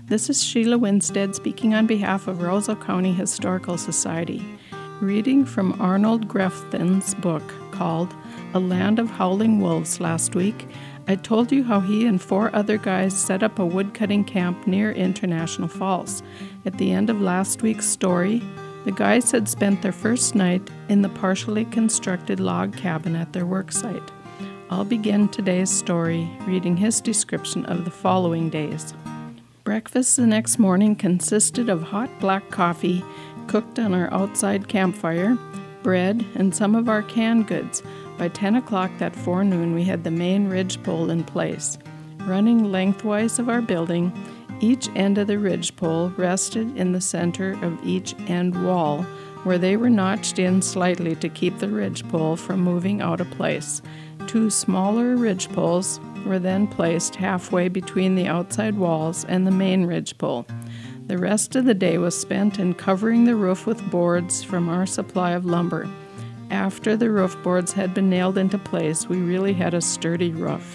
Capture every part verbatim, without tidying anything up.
This is Sheila Winstead speaking on behalf of Roseau County Historical Society, reading from Arnold Grefton's book called A Land of Howling Wolves. Last week, I told you how he and four other guys set up a woodcutting camp near International Falls. At the end of last week's story, the guys had spent their first night in the partially constructed log cabin at their work site. I'll begin today's story reading his description of the following days. Breakfast the next morning consisted of hot black coffee cooked on our outside campfire, bread, and some of our canned goods. By ten o'clock that forenoon, we had the main ridgepole in place. Running lengthwise of our building, each end of the ridgepole rested in the center of each end wall, where they were notched in slightly to keep the ridgepole from moving out of place. Two smaller ridgepoles were then placed halfway between the outside walls and the main ridgepole. The rest of the day was spent in covering the roof with boards from our supply of lumber. After the roof boards had been nailed into place, we really had a sturdy roof.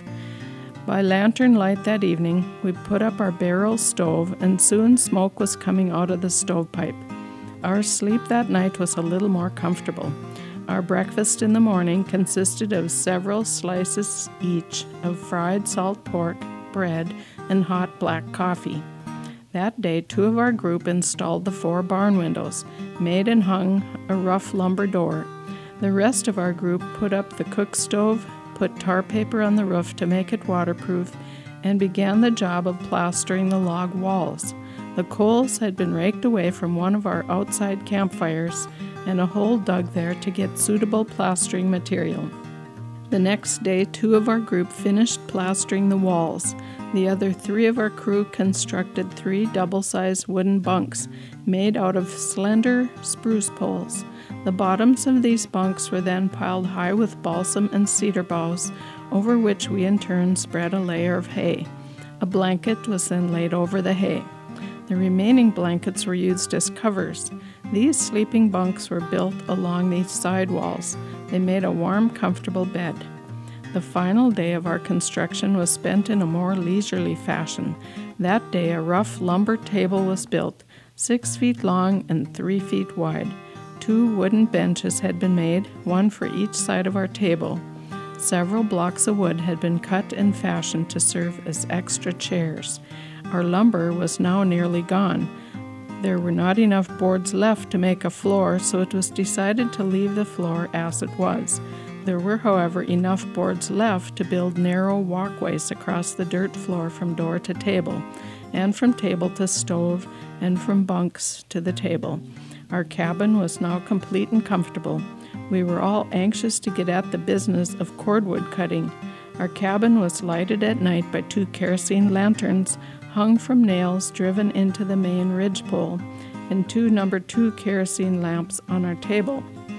By lantern light that evening, we put up our barrel stove, and soon smoke was coming out of the stovepipe. Our sleep that night was a little more comfortable. Our breakfast in the morning consisted of several slices each of fried salt pork, bread, and hot black coffee. That day, two of our group installed the four barn windows, made and hung a rough lumber door. The rest of our group put up the cook stove, put tar paper on the roof to make it waterproof, and began the job of plastering the log walls. The coals had been raked away from one of our outside campfires, and a hole dug there to get suitable plastering material. The next day, two of our group finished plastering the walls. The other three of our crew constructed three double-sized wooden bunks made out of slender spruce poles. The bottoms of these bunks were then piled high with balsam and cedar boughs, over which we in turn spread a layer of hay. A blanket was then laid over the hay. The remaining blankets were used as covers. These sleeping bunks were built along these side walls. They made a warm, comfortable bed. The final day of our construction was spent in a more leisurely fashion. That day, a rough lumber table was built, six feet long and three feet wide. Two wooden benches had been made, one for each side of our table. Several blocks of wood had been cut and fashioned to serve as extra chairs. Our lumber was now nearly gone. There were not enough boards left to make a floor, so it was decided to leave the floor as it was. There were, however, enough boards left to build narrow walkways across the dirt floor from door to table, and from table to stove, and from bunks to the table. Our cabin was now complete and comfortable. We were all anxious to get at the business of cordwood cutting. Our cabin was lighted at night by two kerosene lanterns hung from nails driven into the main ridgepole, and two number two kerosene lamps on our table.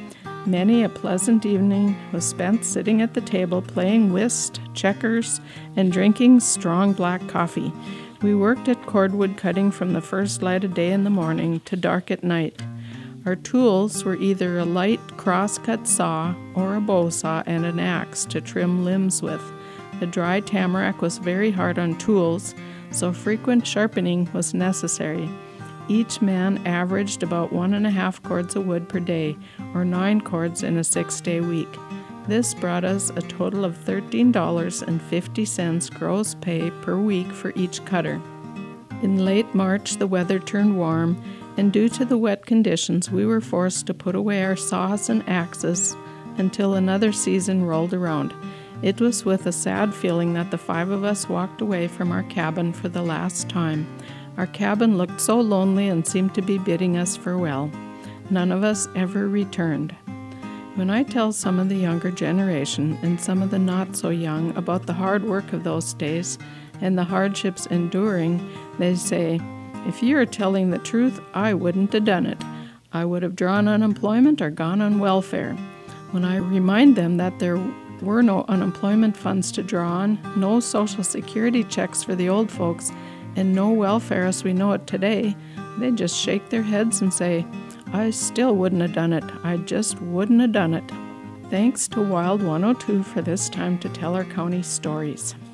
Many a pleasant evening was spent sitting at the table playing whist, checkers, and drinking strong black coffee. We worked at cordwood cutting from the first light of day in the morning to dark at night. Our tools were either a light cross-cut saw or a bow saw and an axe to trim limbs with. The dry tamarack was very hard on tools, so frequent sharpening was necessary. Each man averaged about one and a half cords of wood per day, or nine cords in a six-day week. This brought us a total of thirteen dollars and fifty cents gross pay per week for each cutter. In late March, the weather turned warm, and due to the wet conditions, we were forced to put away our saws and axes until another season rolled around. It was with a sad feeling that the five of us walked away from our cabin for the last time. Our cabin looked so lonely and seemed to be bidding us farewell. None of us ever returned. When I tell some of the younger generation and some of the not so young about the hard work of those days and the hardships enduring, they say, "If you are telling the truth, I wouldn't have done it. I would have drawn unemployment or gone on welfare." When I remind them that there were no unemployment funds to draw on, no Social Security checks for the old folks, and no welfare as we know it today, they just shake their heads and say, "I still wouldn't have done it. I just wouldn't have done it." Thanks to Wild one oh two for this time to tell our county stories.